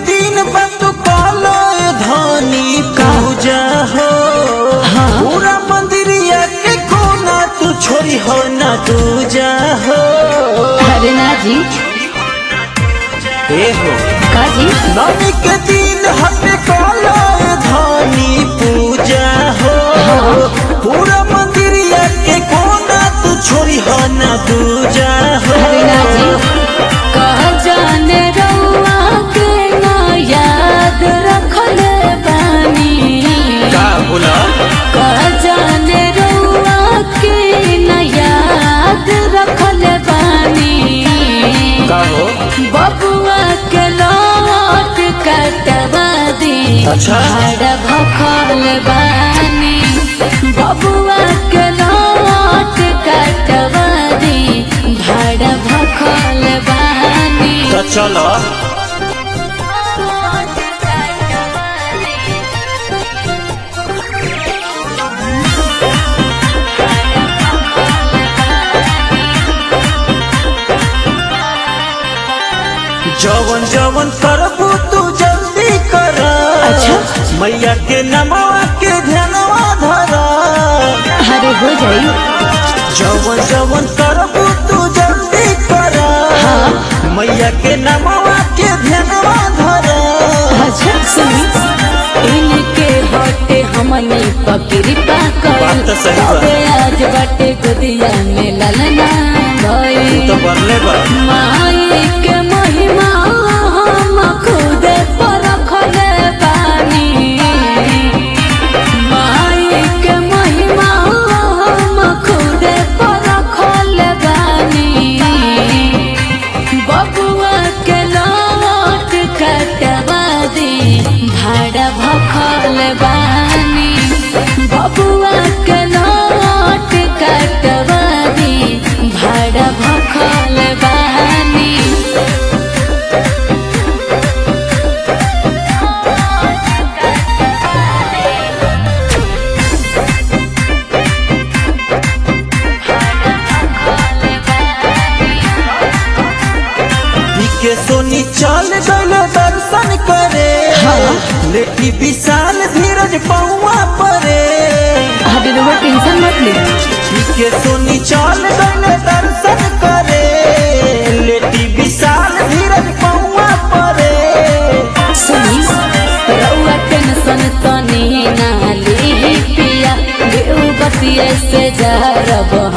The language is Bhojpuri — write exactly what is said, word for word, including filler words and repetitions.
दिन बंद कालो धानी पूजा हो पूरा मंदिरिया के कोना तू छोरी हो ना दूजा हो। अरे ना जी ए हो काजी नवमी के दिन हमें कालो धानी पूजा हो पूरा मंदिरिया के कोना तू छोरी हो ना दूजा हो। अरे ना जी कह जाने रउआ के ना याद रखल बानी का बोला कह जाने रउआ के ना याद रखल बानी का हो बबुआ के लौट कटवा दी अच्छा। भाड़ा भखल बानी बबुआ के लौट कटवा दी भाड़ा भखल बानी। तो चलो जवन जवन करबू तू जल्दी कर अच्छा। मैया के नमवा के ध्यानवा धरा अरे हो जाई जवन जवन करबू तू जल्दी कर हाँ। मैया के नमवा के ध्यानवा धरा। अच्छा सुनी इनके हटे हमनी पकड़ी पाकर बात तो सही बा। तबे आज बाटे गुदिया में ललना भई तो बनले बा माई के महिमा हम खुद परखले बानी माई के महिमा हम खुद परखले बानी बबुआ के लौट कटवा दी भाड़ा भखल बानी बबुआ के लौट कटवा दी भाड़ा भखल बानी। के सोनी चल गल दर्शन करे हाँ। लेटी विशाल धीरज पौआ परे अभी तो टेंशन मत ले के सोनी चल गल दर्शन करे लेटी विशाल धीरज पौआ परे। सुनी रउआ टेंशन तनी ना ली पिया बेउ बतिया से जा रब